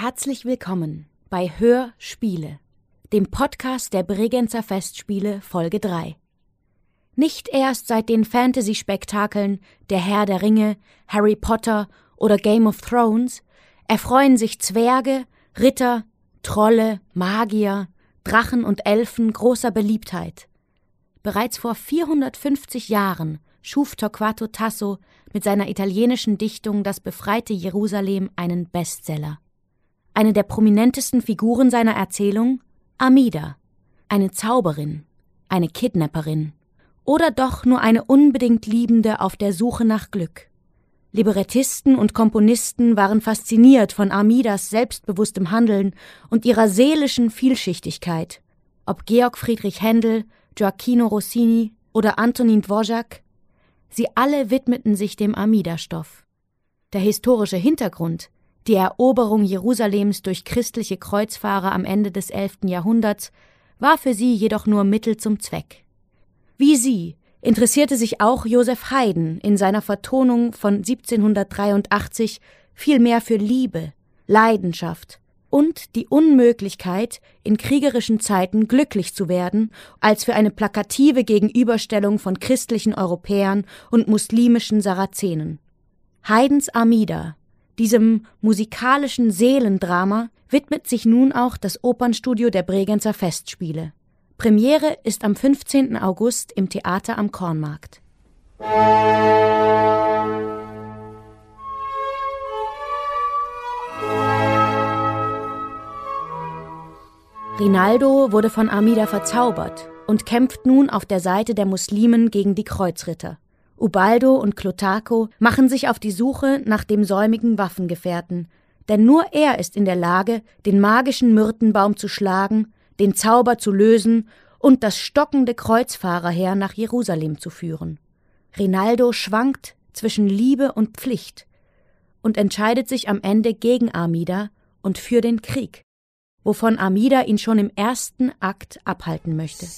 Herzlich willkommen bei Hörspiele, dem Podcast der Bregenzer Festspiele Folge 3. Nicht erst seit den Fantasy-Spektakeln Der Herr der Ringe, Harry Potter oder Game of Thrones erfreuen sich Zwerge, Ritter, Trolle, Magier, Drachen und Elfen großer Beliebtheit. Bereits vor 450 Jahren schuf Torquato Tasso mit seiner italienischen Dichtung Das befreite Jerusalem einen Bestseller. Eine der prominentesten Figuren seiner Erzählung? Armida, eine Zauberin, eine Kidnapperin oder doch nur eine unbedingt Liebende auf der Suche nach Glück. Librettisten und Komponisten waren fasziniert von Armidas selbstbewusstem Handeln und ihrer seelischen Vielschichtigkeit. Ob Georg Friedrich Händel, Gioacchino Rossini oder Antonin Dvořák, sie alle widmeten sich dem Armida-Stoff. Der historische Hintergrund, die Eroberung Jerusalems durch christliche Kreuzfahrer am Ende des 11. Jahrhunderts, war für sie jedoch nur Mittel zum Zweck. Wie sie interessierte sich auch Joseph Haydn in seiner Vertonung von 1783 vielmehr für Liebe, Leidenschaft und die Unmöglichkeit, in kriegerischen Zeiten glücklich zu werden, als für eine plakative Gegenüberstellung von christlichen Europäern und muslimischen Sarazenen. Haydns Armida, diesem musikalischen Seelendrama, widmet sich nun auch das Opernstudio der Bregenzer Festspiele. Premiere ist am 15. August im Theater am Kornmarkt. Rinaldo wurde von Armida verzaubert und kämpft nun auf der Seite der Muslimen gegen die Kreuzritter. Ubaldo und Clotaco machen sich auf die Suche nach dem säumigen Waffengefährten, denn nur er ist in der Lage, den magischen Myrtenbaum zu schlagen, den Zauber zu lösen und das stockende Kreuzfahrerheer nach Jerusalem zu führen. Rinaldo schwankt zwischen Liebe und Pflicht und entscheidet sich am Ende gegen Armida und für den Krieg, wovon Armida ihn schon im ersten Akt abhalten möchte.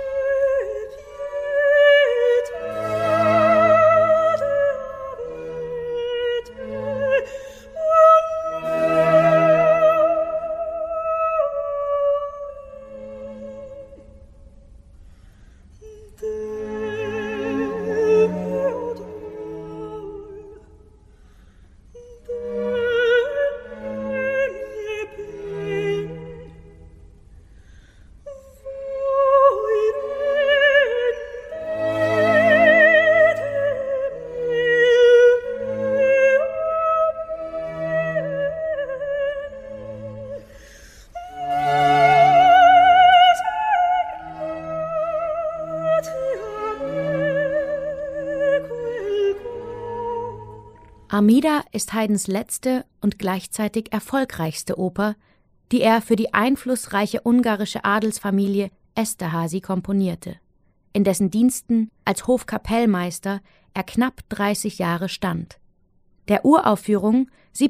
Armida ist Haydns letzte und gleichzeitig erfolgreichste Oper, die er für die einflussreiche ungarische Adelsfamilie Esterházy komponierte, in dessen Diensten als Hofkapellmeister er knapp 30 Jahre stand. Der Uraufführung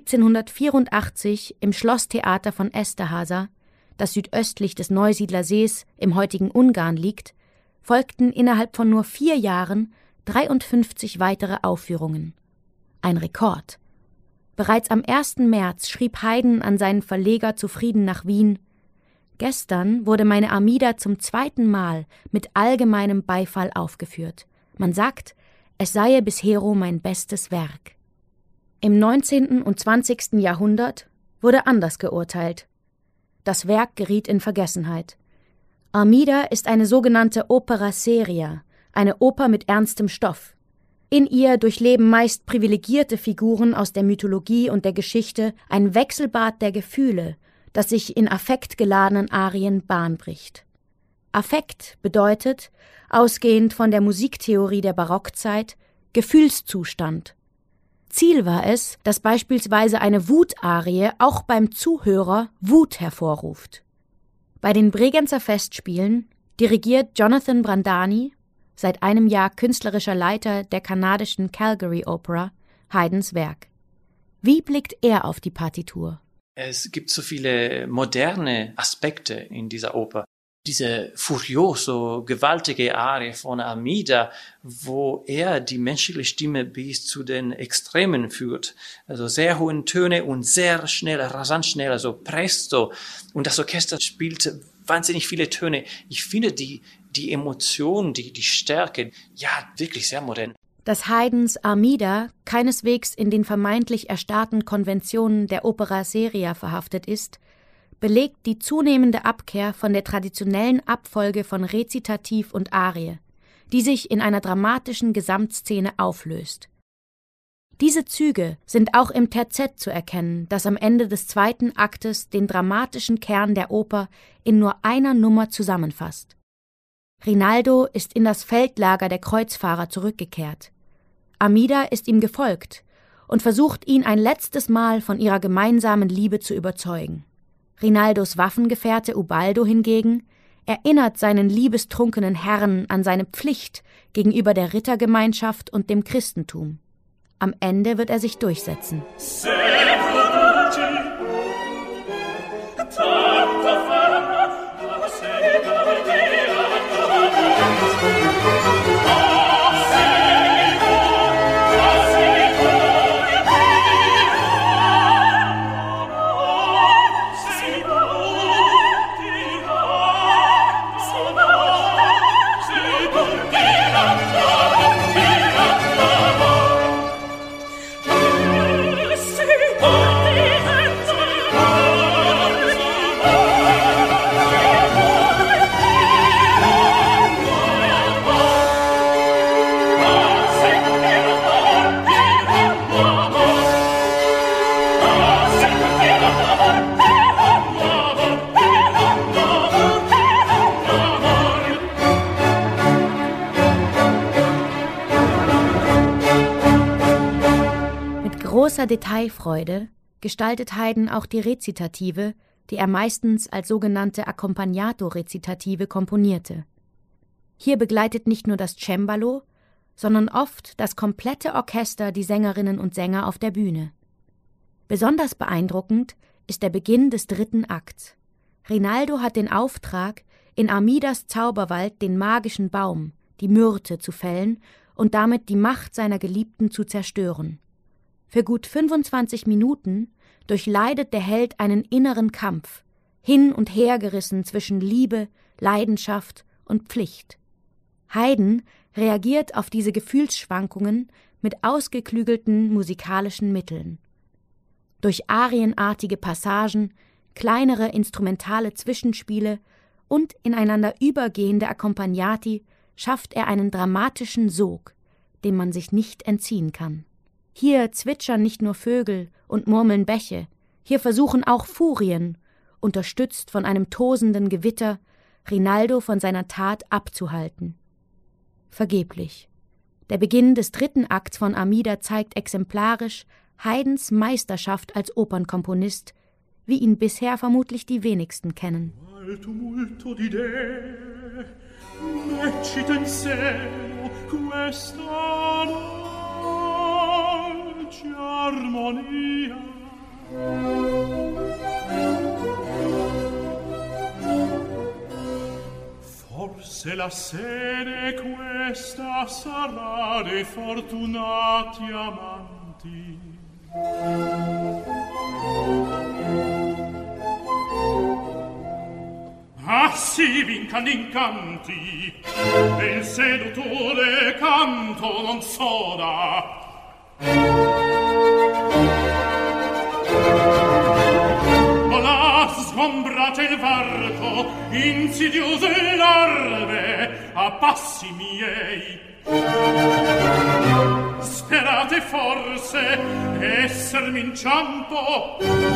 1784 im Schlosstheater von Esterháza, das südöstlich des Neusiedlersees im heutigen Ungarn liegt, folgten innerhalb von nur 4 Jahren 53 weitere Aufführungen. Ein Rekord. Bereits am 1. März schrieb Haydn an seinen Verleger Zufrieden nach Wien: Gestern wurde meine Armida zum 2. Mal mit allgemeinem Beifall aufgeführt. Man sagt, es sei bishero mein bestes Werk. Im 19. und 20. Jahrhundert wurde anders geurteilt. Das Werk geriet in Vergessenheit. Armida ist eine sogenannte Opera seria, eine Oper mit ernstem Stoff. In ihr durchleben meist privilegierte Figuren aus der Mythologie und der Geschichte ein Wechselbad der Gefühle, das sich in affektgeladenen Arien Bahn bricht. Affekt bedeutet, ausgehend von der Musiktheorie der Barockzeit, Gefühlszustand. Ziel war es, dass beispielsweise eine Wutarie auch beim Zuhörer Wut hervorruft. Bei den Bregenzer Festspielen dirigiert Jonathan Brandani, seit einem Jahr künstlerischer Leiter der kanadischen Calgary Opera, Haydns Werk. Wie blickt er auf die Partitur? Es gibt so viele moderne Aspekte in dieser Oper, diese furioso, gewaltige Arie von Armida, wo er die menschliche Stimme bis zu den Extremen führt. Also sehr hohen Töne und sehr schnell, rasant schnell, also presto. Und das Orchester spielt wahnsinnig viele Töne. Ich finde die Emotion, die Stärke, ja, wirklich sehr modern. Dass Haydns Armida keineswegs in den vermeintlich erstarrten Konventionen der Opera seria verhaftet ist, belegt die zunehmende Abkehr von der traditionellen Abfolge von Rezitativ und Arie, die sich in einer dramatischen Gesamtszene auflöst. Diese Züge sind auch im Terzett zu erkennen, das am Ende des zweiten Aktes den dramatischen Kern der Oper in nur einer Nummer zusammenfasst. Rinaldo ist in das Feldlager der Kreuzfahrer zurückgekehrt. Armida ist ihm gefolgt und versucht ihn ein letztes Mal von ihrer gemeinsamen Liebe zu überzeugen. Rinaldos Waffengefährte Ubaldo hingegen erinnert seinen liebestrunkenen Herrn an seine Pflicht gegenüber der Rittergemeinschaft und dem Christentum. Am Ende wird er sich durchsetzen. Großer Detailfreude gestaltet Haydn auch die Rezitative, die er meistens als sogenannte Accompagnato-Rezitative komponierte. Hier begleitet nicht nur das Cembalo, sondern oft das komplette Orchester die Sängerinnen und Sänger auf der Bühne. Besonders beeindruckend ist der Beginn des dritten Akts. Rinaldo hat den Auftrag, in Armidas Zauberwald den magischen Baum, die Myrte, zu fällen und damit die Macht seiner Geliebten zu zerstören. Für gut 25 Minuten durchleidet der Held einen inneren Kampf, hin und her gerissen zwischen Liebe, Leidenschaft und Pflicht. Haydn reagiert auf diese Gefühlsschwankungen mit ausgeklügelten musikalischen Mitteln. Durch arienartige Passagen, kleinere instrumentale Zwischenspiele und ineinander übergehende Accompagnati schafft er einen dramatischen Sog, dem man sich nicht entziehen kann. Hier zwitschern nicht nur Vögel und murmeln Bäche, hier versuchen auch Furien, unterstützt von einem tosenden Gewitter, Rinaldo von seiner Tat abzuhalten. Vergeblich. Der Beginn des dritten Akts von Armida zeigt exemplarisch Haydns Meisterschaft als Opernkomponist, wie ihn bisher vermutlich die wenigsten kennen. Armonia. Forse la sede questa sarà dei fortunati amanti. Ah sì, vincan incanti, e il seduttore canto non soda. Sgombrate il varco, insidiose larve, a passi miei. Sperate forse essermi inciampo?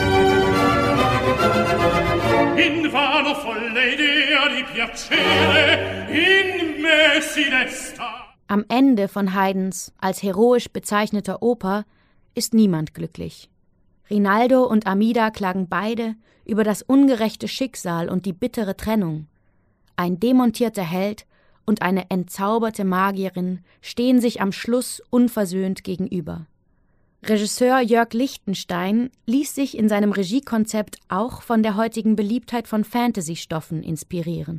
Invano folle idea di piacere in me si desta. Am Ende von Haydns als heroisch bezeichneter Oper ist niemand glücklich. Rinaldo und Armida klagen beide über das ungerechte Schicksal und die bittere Trennung. Ein demontierter Held und eine entzauberte Magierin stehen sich am Schluss unversöhnt gegenüber. Regisseur Jörg Lichtenstein ließ sich in seinem Regiekonzept auch von der heutigen Beliebtheit von Fantasy-Stoffen inspirieren.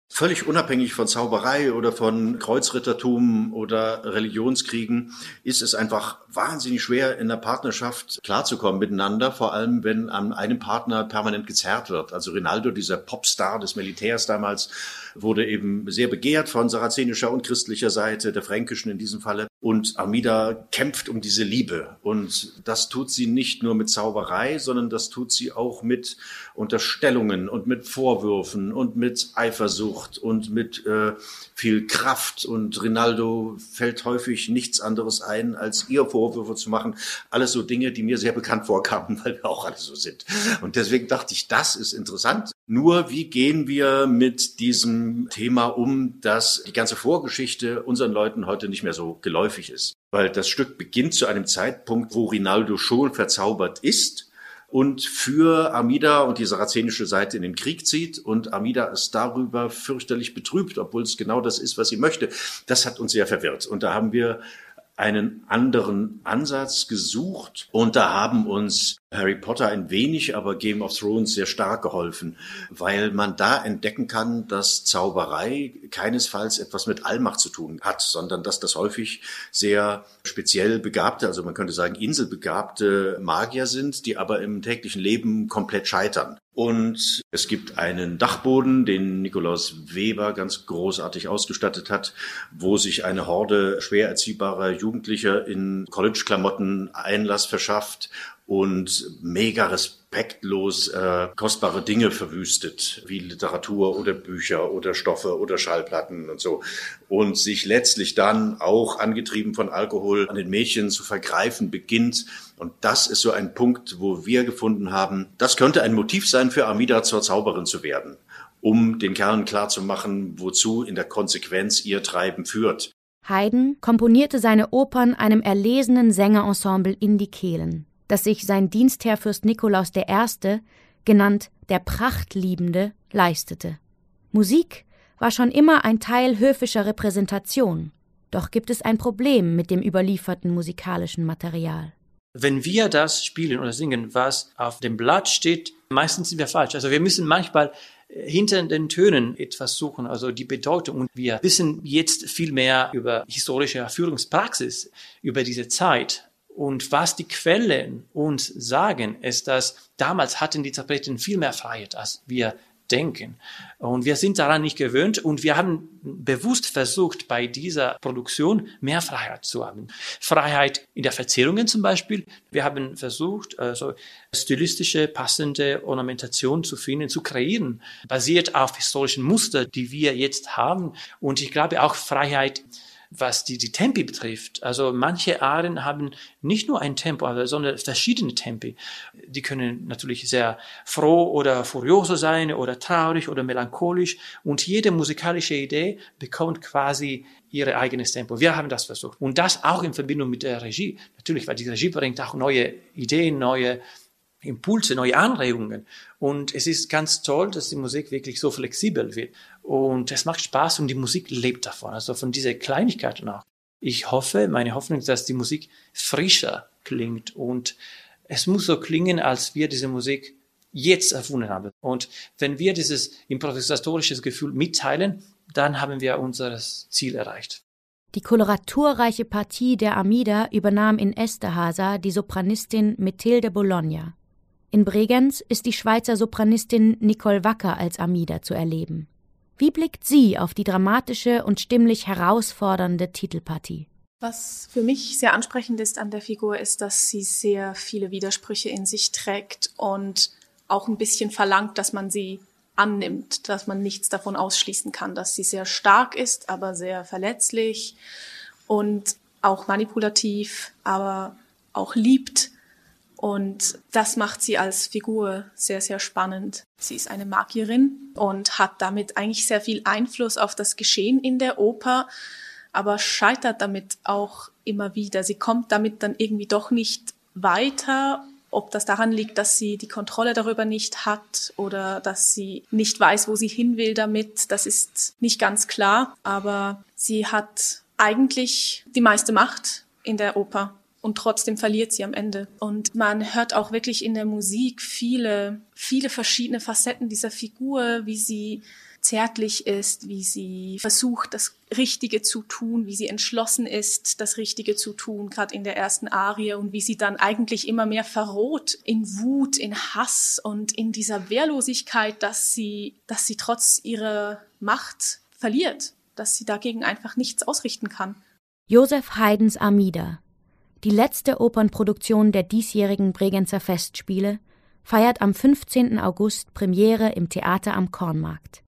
Völlig unabhängig von Zauberei oder von Kreuzrittertum oder Religionskriegen ist es einfach wahnsinnig schwer, in der Partnerschaft klarzukommen miteinander, vor allem wenn an einem Partner permanent gezerrt wird. Also Rinaldo, dieser Popstar des Militärs damals, wurde eben sehr begehrt von sarazenischer und christlicher Seite, der fränkischen in diesem Falle. Und Armida kämpft um diese Liebe. Und das tut sie nicht nur mit Zauberei, sondern das tut sie auch mit Unterstellungen und mit Vorwürfen und mit Eifersucht und mit viel Kraft. Und Rinaldo fällt häufig nichts anderes ein, als ihr Vorwürfe zu machen. Alles so Dinge, die mir sehr bekannt vorkamen, weil wir auch alle so sind. Und deswegen dachte ich, das ist interessant. Nur wie gehen wir mit diesem Thema um, dass die ganze Vorgeschichte unseren Leuten heute nicht mehr so geläufig ist? Weil das Stück beginnt zu einem Zeitpunkt, wo Rinaldo schon verzaubert ist und für Armida und die sarazenische Seite in den Krieg zieht. Und Armida ist darüber fürchterlich betrübt, obwohl es genau das ist, was sie möchte. Das hat uns sehr verwirrt. Und da haben wir einen anderen Ansatz gesucht. Und da haben uns Harry Potter ein wenig, aber Game of Thrones sehr stark geholfen, weil man da entdecken kann, dass Zauberei keinesfalls etwas mit Allmacht zu tun hat, sondern dass das häufig sehr speziell begabte, also man könnte sagen inselbegabte Magier sind, die aber im täglichen Leben komplett scheitern. Und es gibt einen Dachboden, den Nikolaus Weber ganz großartig ausgestattet hat, wo sich eine Horde schwer erziehbarer Jugendlicher in College-Klamotten Einlass verschafft und mega respektlos kostbare Dinge verwüstet, wie Literatur oder Bücher oder Stoffe oder Schallplatten und so. Und sich letztlich dann auch angetrieben von Alkohol an den Mädchen zu vergreifen beginnt. Und das ist so ein Punkt, wo wir gefunden haben, das könnte ein Motiv sein für Armida zur Zauberin zu werden, um den Kerlen klarzumachen, wozu in der Konsequenz ihr Treiben führt. Haydn komponierte seine Opern einem erlesenen Sängerensemble in die Kehlen, das sich sein Dienstherr Fürst Nikolaus I., genannt der Prachtliebende, leistete. Musik war schon immer ein Teil höfischer Repräsentation, doch gibt es ein Problem mit dem überlieferten musikalischen Material. Wenn wir das spielen oder singen, was auf dem Blatt steht, meistens sind wir falsch. Also wir müssen manchmal hinter den Tönen etwas suchen, also die Bedeutung. Und wir wissen jetzt viel mehr über historische Führungspraxis, über diese Zeit. Und was die Quellen uns sagen, ist, dass damals hatten die Interpreten viel mehr Freiheit, als wir denken. Und wir sind daran nicht gewöhnt und wir haben bewusst versucht, bei dieser Produktion mehr Freiheit zu haben. Freiheit in der Verzierungen zum Beispiel. Wir haben versucht, stilistische, passende Ornamentation zu finden, zu kreieren, basiert auf historischen Mustern, die wir jetzt haben. Und ich glaube auch Freiheit, was die Tempi betrifft. Also manche Arien haben nicht nur ein Tempo, sondern verschiedene Tempi. Die können natürlich sehr froh oder furioso sein oder traurig oder melancholisch. Und jede musikalische Idee bekommt quasi ihr eigenes Tempo. Wir haben das versucht. Und das auch in Verbindung mit der Regie. Natürlich, weil die Regie bringt auch neue Ideen, neue Impulse, neue Anregungen. Und es ist ganz toll, dass die Musik wirklich so flexibel wird. Und es macht Spaß und die Musik lebt davon, also von dieser Kleinigkeit auch. Ich hoffe, meine Hoffnung ist, dass die Musik frischer klingt und es muss so klingen, als wir diese Musik jetzt erfunden haben. Und wenn wir dieses improvisatorische Gefühl mitteilen, dann haben wir unser Ziel erreicht. Die koloraturreiche Partie der Armida übernahm in Esterházy die Sopranistin Methilde Bologna. In Bregenz ist die Schweizer Sopranistin Nicole Wacker als Armida zu erleben. Wie blickt sie auf die dramatische und stimmlich herausfordernde Titelpartie? Was für mich sehr ansprechend ist an der Figur, ist, dass sie sehr viele Widersprüche in sich trägt und auch ein bisschen verlangt, dass man sie annimmt, dass man nichts davon ausschließen kann, dass sie sehr stark ist, aber sehr verletzlich und auch manipulativ, aber auch liebt. Und das macht sie als Figur sehr, sehr spannend. Sie ist eine Magierin und hat damit eigentlich sehr viel Einfluss auf das Geschehen in der Oper, aber scheitert damit auch immer wieder. Sie kommt damit dann irgendwie doch nicht weiter, ob das daran liegt, dass sie die Kontrolle darüber nicht hat oder dass sie nicht weiß, wo sie hin will damit. Das ist nicht ganz klar, aber sie hat eigentlich die meiste Macht in der Oper. Und trotzdem verliert sie am Ende. Und man hört auch wirklich in der Musik viele, viele verschiedene Facetten dieser Figur, wie sie zärtlich ist, wie sie versucht, das Richtige zu tun, wie sie entschlossen ist, das Richtige zu tun, gerade in der ersten Arie, und wie sie dann eigentlich immer mehr verroht in Wut, in Hass und in dieser Wehrlosigkeit, dass sie trotz ihrer Macht verliert, dass sie dagegen einfach nichts ausrichten kann. Joseph Haydns Armida, die letzte Opernproduktion der diesjährigen Bregenzer Festspiele, feiert am 15. August Premiere im Theater am Kornmarkt.